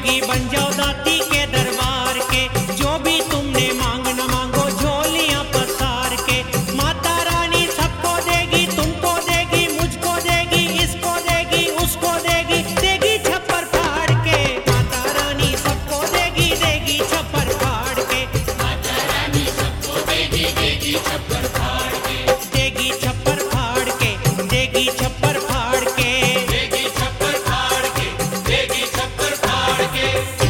जोगी बन जाओ दाती के दरबार के। जो भी तुमने मांग न मांगो झोलियां पसार के। माता रानी सबको देगी, तुमको देगी, मुझको देगी, इसको देगी, उसको देगी, देगी छप्पर फाड़ के। माता रानी सबको देगी, देगी छप्पर फाड़ के। माता रानी सबको देगी, देगी छप्पर फाड़ के। देगी छप्पर फाड़ के, देगी छप्पर फाड़ के। देगी छप्पर फाड़ के, देगी छप्पर फाड़ के।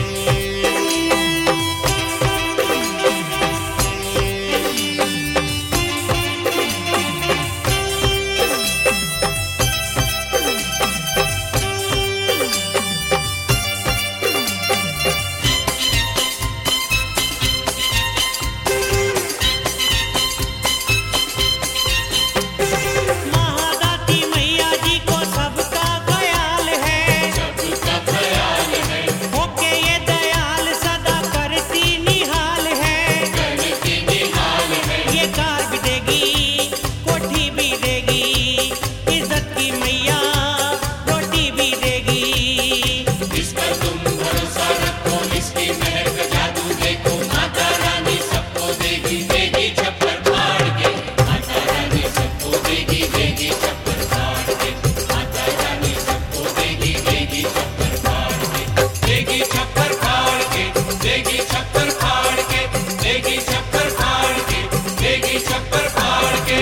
महादाती मैया जी को सबका ख्याल है। सबका ख्याल है, होके ये दयाल सदा करती निहाल है। करती निहाल है। ये कार भी देगी, कोठी भी देगी, इज्जत की मैया रोटी भी देगी। इस पर तुम भरोसा रखो, इसकी महर का जादू देखो। माता रानी सबको देगी, देगी छप्पर फाड़ के। माता रानी सबको देगी, देगी छप्पर फाड़ के। माता रानी सबको देगी, देगी छप्पर फाड़ के। देगी छप्पर फाड़ के, देगी छप्पर फाड़ के। देगी छप्पर फाड़ के, देगी छप्पर फाड़ के।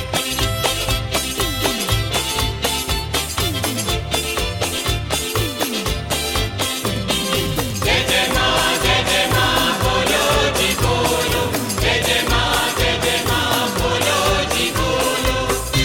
जय जय माँ, जय जय माँ, बोलो जी बोलो। जय जय माँ, जय जय माँ, बोलो जी बोलो।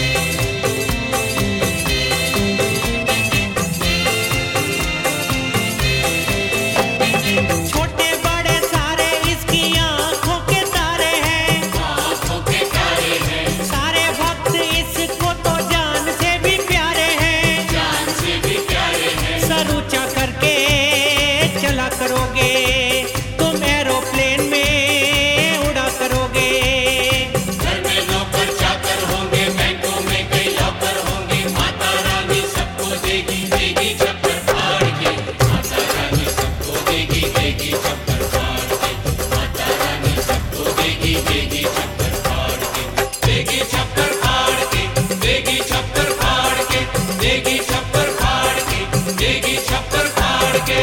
छोटे बड़े सारे इसकी आंखों के तारे हैं। आँखों के तारे हैं, सारे भक्त इसको तो जान से भी प्यारे हैं। जान से भी प्यारे हैं। सर ऊंचा करके चला करोगे, तुम एरोप्लेन में उड़ा करोगे। घर में नौकर चाकर होंगे, बैंकों में कई लॉकर होंगे। माता रानी सबको देगी, देगी छप्पर फाड़ के। माता रानी सबको देगी, देगी छप्पर फाड़ के। माता रानी सबको देगी, देगी छप्पर फाड़ के। देगी छप्पर फाड़ के, देगी छप्पर फाड़ के। देगी छप्पर फाड़ के, देगी छप्पर फाड़ के।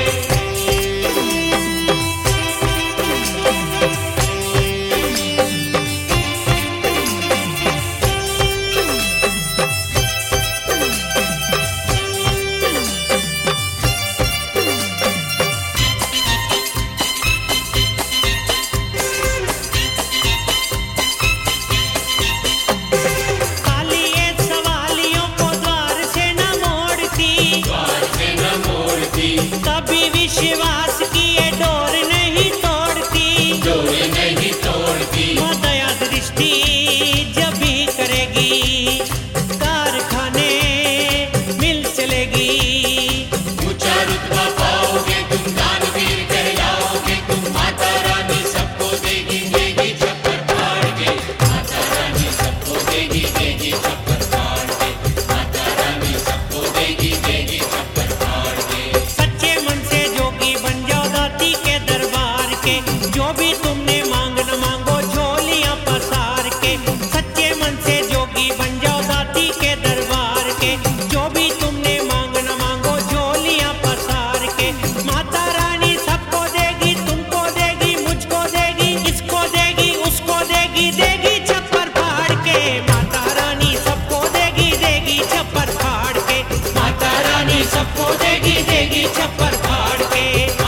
खाली ये सवालियों को द्वार से न मोड़ती। द्वार से न मोड़ती, कभी विश्वास की ये डोर नहीं तोड़ती। डोरी नहीं तोड़ती। माँ दया दृष्टि जब भी करेगी, कारखाने मिल चलेगी। ऊंचा रुतबा पाओगे, तुम दानवीर कहलाओगे। तुम माता रानी सबको देगी, देगी छप्पर फाड़ के। माता रानी सबको देगी, देगी छप्पर फाड़ के। माता रानी सबको देगी, देगी छप्पर फाड़ के। सच्चे मन से जोगी बन जाओ दाती के दरबार के। जो भी तुमने मांग न मांगो झोलियां पसार के। सच्चे मन से जोगी बन जाओ दाती के दरबार के। जो भी तुमने मांग न मांगो झोलियां पसार के। माता रानी सबको देगी, तुमको देगी, मुझको देगी, इसको देगी, उसको देगी, देगी छप्पर फाड़ के। माता रानी सबको देगी, देगी छप्पर फाड़ के। माता रानी सबको देगी, देगी छप्पर फाड़ के।